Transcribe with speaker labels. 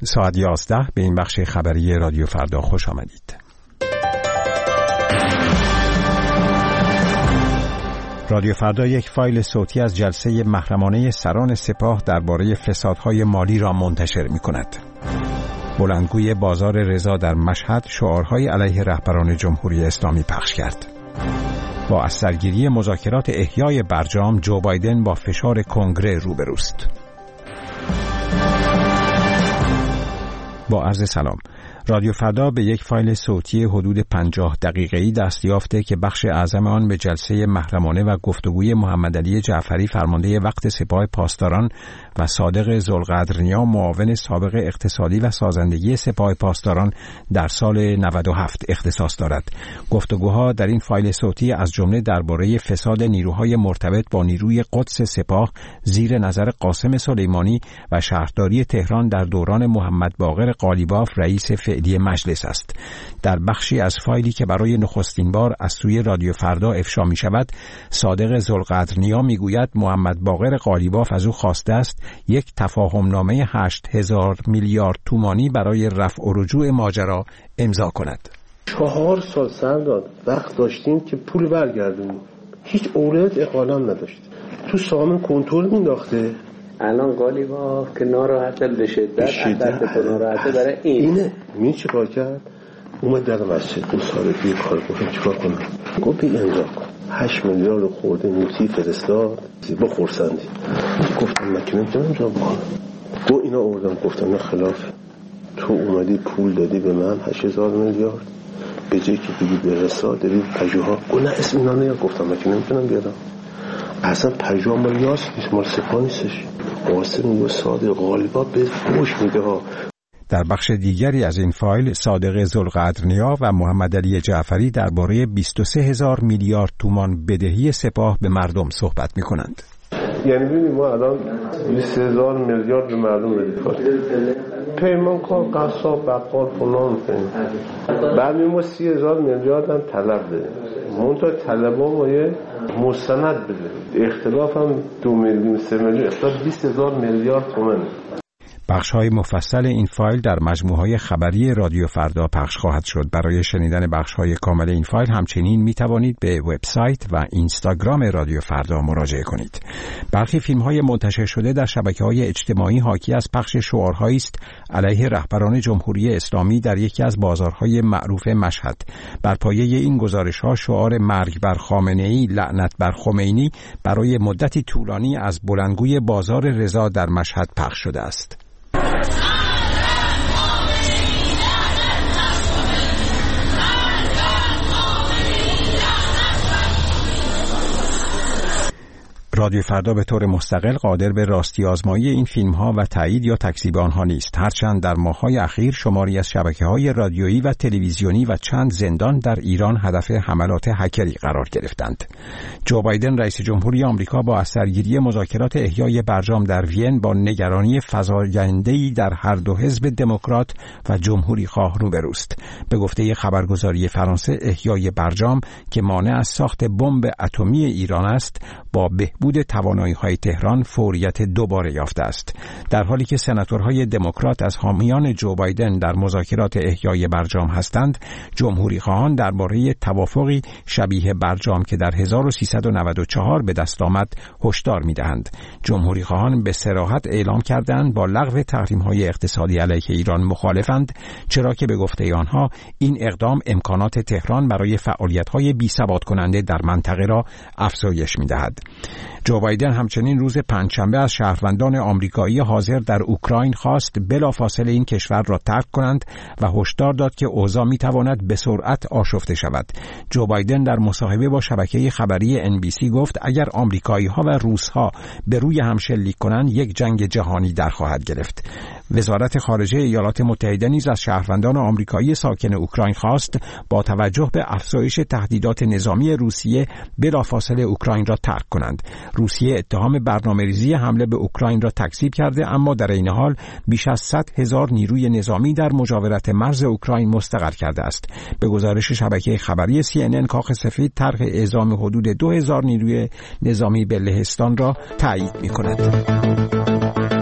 Speaker 1: ساعت 11 به این بخش خبری رادیو فردا خوش آمدید. رادیو فردا یک فایل صوتی از جلسه محرمانه سران سپاه درباره فسادهای مالی را منتشر می‌کند. بلندگوی بازار رضا در مشهد شعارهای علیه رهبران جمهوری اسلامی پخش کرد. با از سرگیری مذاکرات احیای برجام، جو بایدن با فشار کنگره روبروست. با عرض سلام. رادیو فردا به یک فایل صوتی حدود 50 دقیقه‌ای دست یافته که بخش اعظم آن به جلسه محرمانه و گفتگوی محمدعلی جعفری فرمانده وقت سپاه پاسداران و صادق ذوالقدرنیا معاون سابق اقتصادی و سازندگی سپاه پاسداران در سال 97 اختصاص دارد. گفتگوها در این فایل صوتی از جمله درباره فساد نیروهای مرتبط با نیروی قدس سپاه زیر نظر قاسم سلیمانی و شهرداری تهران در دوران محمد باقر قالیباف رئیس فعلی مجلس است. در بخشی از فایلی که برای نخستین بار از سوی رادیو فردا افشا می شود، صادق ذوالقدرنیا می گوید محمد باقر قالیباف از او خواسته است یک تفاهمنامه 8000 میلیارد تومانی برای رفع و رجوع ماجرا امضا کند.
Speaker 2: 4 سال سرداد وقت داشتیم که پول برگردونیم، هیچ اولویت اقالا نداشت. تو سامن کنترل مینداخته.
Speaker 3: الان قالیباف که ناراحته به شدت ناراحته برای اینه.
Speaker 2: می چی کار کرد؟ اومد در مسجد 2 سال پیش کار کنم چیکار کنم؟ گفت امضا کن. 8 میلیارد خورده نوتی فرستاد. با خرسندی گفتم من که نمیتونم امضا کنم. گفت اینا آوردم، گفتم نه خلاف. تو اومدی پول دادی به من 8000 میلیارد، به جایی که بگی به رسا داری پژوها. گفت نه اسم اینا نیار. گفتم من که نمیتونم بیارم. اصلا پژوها مال یاس نیست، مال سپاه نیستش. قاسم و صادق قالیباف به فوش میده ها.
Speaker 1: در بخش دیگری از این فایل صادق ذوالقدرنیا و محمدعلی جعفری درباره 23000 میلیارد تومان بدهی سپاه به مردم صحبت می‌کنند.
Speaker 2: یعنی ببینید ما الان 20000 میلیارد به مردم بدهیم. پیمانکار، قصاب، بقال فلان بعد ما 30000 میلیارد هم طلب داریم. منتها طلبا ما یه مستند بده. اختلاف هم 2 میلیون 3 میلیون، اختلاف 20000 میلیارد تومان.
Speaker 1: بخش‌های مفصل این فایل در مجموعه‌های خبری رادیو فردا پخش خواهد شد. برای شنیدن بخش‌های کامل این فایل همچنین می‌توانید به وبسایت و اینستاگرام رادیو فردا مراجعه کنید. برخی فیلم‌های منتشر شده در شبکه‌های اجتماعی حاکی از پخش شعارهایی است علیه رهبران جمهوری اسلامی در یکی از بازارهای معروف مشهد. بر پایه این گزارش‌ها شعار مرگ بر خامنه‌ای، لعنت بر خمینی برای مدتی طولانی از بلندگوی بازار رضا در مشهد پخش شده است. رادیو فردا به طور مستقل قادر به راستی آزمایی این فیلم ها و تایید یا تکذیب آنها نیست، هرچند در ماه‌های اخیر شماری از شبکه‌های رادیویی و تلویزیونی و چند زندان در ایران هدف حملات هکری قرار گرفتند. جو بایدن رئیس جمهوری آمریکا با اثرگیری مذاکرات احیای برجام در وین با نگرانی فزاینده‌ای در هر دو حزب دموکرات و جمهوری خواه روبروست. به گفته خبرگزاری فرانسه، احیای برجام که مانع از ساخت بمب اتمی ایران است، با بهبود توانایی‌های تهران فوریت دوباره یافته است. در حالی که سناتورهای دموکرات از حامیان جو بایدن در مذاکرات احیای برجام هستند، جمهوری خواهان درباره توافقی شبیه برجام که در 1394 به دست آمد هشدار می‌دهند. جمهوری خواهان به صراحت اعلام کردند با لغو تحریم‌های اقتصادی علیه ایران مخالفند، چرا که به گفته آنها این اقدام امکانات تهران برای فعالیت‌های بی‌ثبات کننده در منطقه را افزایش می‌دهد. جو بایدن همچنین روز پنجشنبه از شهروندان آمریکایی حاضر در اوکراین خواست بلافاصله این کشور را ترک کنند و هشدار داد که اوضاع می‌تواند به سرعت آشفته شود. جو بایدن در مصاحبه با شبکه خبری NBC گفت اگر آمریکایی‌ها و روس‌ها به روی هم شلیک کنند یک جنگ جهانی در خواهد گرفت. وزارت خارجه ایالات متحده نیز از شهروندان آمریکایی ساکن اوکراین خواست با توجه به افزایش تهدیدات نظامی روسیه بلافاصله اوکراین را ترک کنند. روسیه اتهام برنامه‌ریزی حمله به اوکراین را تکذیب کرده، اما در این حال بیش از 100,000 نیروی نظامی در مجاورت مرز اوکراین مستقر کرده است. به گزارش شبکه خبری CNN، کاخ سفید طرح اعزام حدود 2000 نیروی نظامی به لهستان را تایید می‌کند.